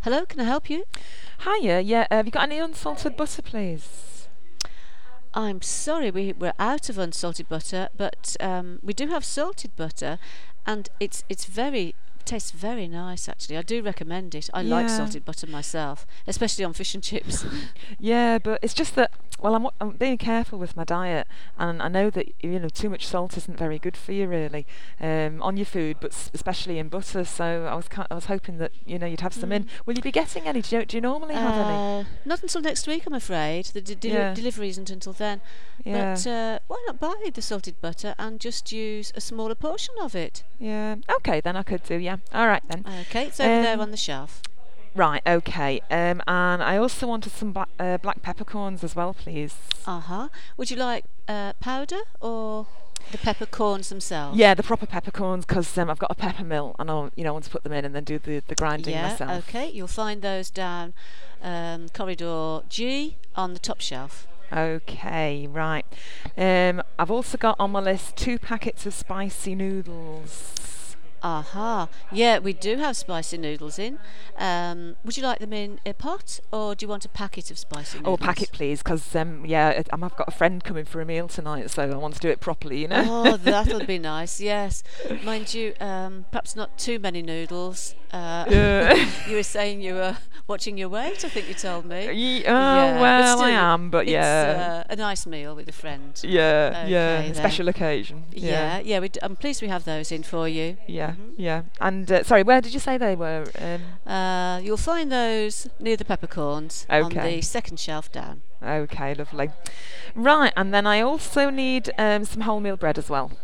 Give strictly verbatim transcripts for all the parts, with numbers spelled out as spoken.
Hello, can I help you? Hiya, yeah, uh, have you got any unsalted butter, please? I'm sorry, we, we're out of unsalted butter, but um, we do have salted butter, and it's it's very tastes very nice actually. I do recommend it. I like Yeah. salted butter myself, especially on fish and chips. Yeah, but it's just that, well, I'm, I'm being careful with my diet, and I know that, you know, too much salt isn't very good for you, really, um, on your food, but s- especially in butter, so I was ki- I was hoping that, you know, you'd have some in. Mm. Will you be getting any? Do you, do you normally have any? Uh, not until next week, I'm afraid. The de- deli- Yeah, delivery isn't until then. yeah, But uh, why not buy the salted butter and just use a smaller portion of it? yeah. Okay, then I could do, yeah. All right, then. Okay, it's over there Um, on the shelf. right, okay. Um, and I also wanted some black, uh, black peppercorns as well, please. Uh huh. Would you like uh, powder or the peppercorns themselves? Yeah, the proper peppercorns, because um, I've got a pepper mill, and I'll, you know, want to put them in and then do the, the grinding Yeah, myself. okay. You'll find those down um, corridor G on the top shelf. Okay, right. Um, I've also got on my list two packets of spicy noodles. Aha. Yeah, we do have spicy noodles in. Um, would you like them in a pot or do you want a packet of spicy Oh, noodles? a packet, please, because um, yeah, it- um, I've got a friend coming for a meal tonight, so I want to do it properly, you know. Oh, that'll be nice. Yes, mind you, um, perhaps not too many noodles. Uh, Yeah. you were saying you were watching your weight. I think you told me. Ye- oh, Yeah, but well, I still, am, but yeah. It's uh, a nice meal with a friend. Yeah, yeah, Okay, then. special occasion. Yeah, Yeah, yeah. We d- I'm pleased we have those in for you. yeah, Mhm. yeah. And uh, sorry, where did you say they were? Um, Uh, you'll find those near the peppercorns on Okay. the second shelf down. okay, lovely. Right, and then I also need um, some wholemeal bread as well.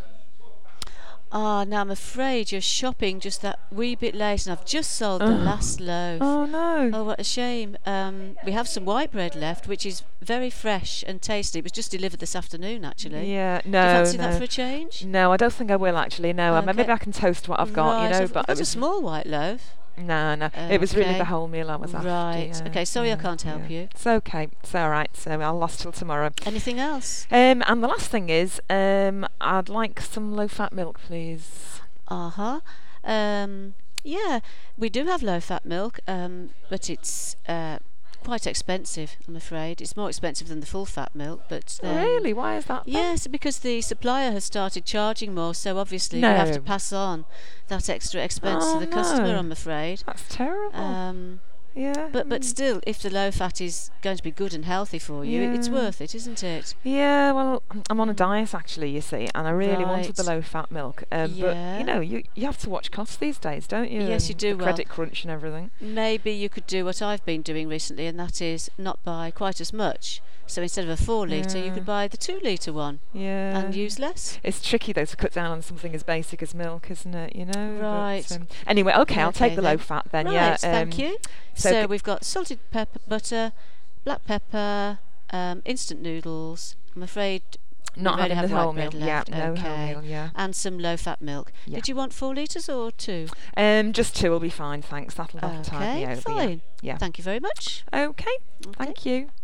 Ah, now I'm afraid you're shopping just that wee bit late, and I've just sold the Oh. last loaf. Oh no. Oh, what a shame. Um, we have some white bread left, which is very fresh and tasty. It was just delivered this afternoon, actually. Yeah, Do you no, fancy no. that for a change? No, I don't think I will actually. No, um, maybe Okay. I can toast what I've got, Right, you know. I've But got it a was small white loaf. no, no. It was really Okay. the whole meal I was after. Right. yeah, Okay, sorry I yeah, can't help yeah. you. It's okay. It's all right. So I'll last till tomorrow. Anything else? Um, and the last thing is, um, I'd like some low-fat milk, please. Uh-huh. Um, yeah, we do have low-fat milk, um, but it's uh, quite expensive, I'm afraid. It's more expensive than the full-fat milk, but um, Really? Why is that? then? yes, because the supplier has started charging more, so obviously we have to No. pass on that extra expense Oh, to the customer, no. I'm afraid. That's terrible. Um, yeah. but but mm. still, if the low fat is going to be good and healthy for you, it's Yeah. worth it, isn't it? Yeah, well, I'm on a Mm. diet actually, you see, and I really wanted the Right. low-fat milk. Um, Yeah. But you know, you you have to watch costs these days, don't you? Yes, you And do, The well. credit crunch and everything. Maybe you could do what I've been doing recently, and that is not buy quite as much. So instead of a four litre, you Yeah. could buy the two litre one Yeah. and use less. It's tricky though to cut down on something as basic as milk, isn't it? You know. But, Right. um, anyway, okay, I'll Okay take the then. low fat then. Right, Yeah. thank um, you. so So, c- we've got salted pepper, butter, black pepper, um, instant noodles. I'm afraid Not we only having have the white wholemeal. bread Yeah, left. no Okay. wholemeal. Yeah. And some low-fat milk. Yeah. Did you want four litres or two? Um, just two will be fine, thanks. That'll, that'll tide me Okay, over. fine. Yeah. Thank you very much. yeah. Okay. Okay. Thank you.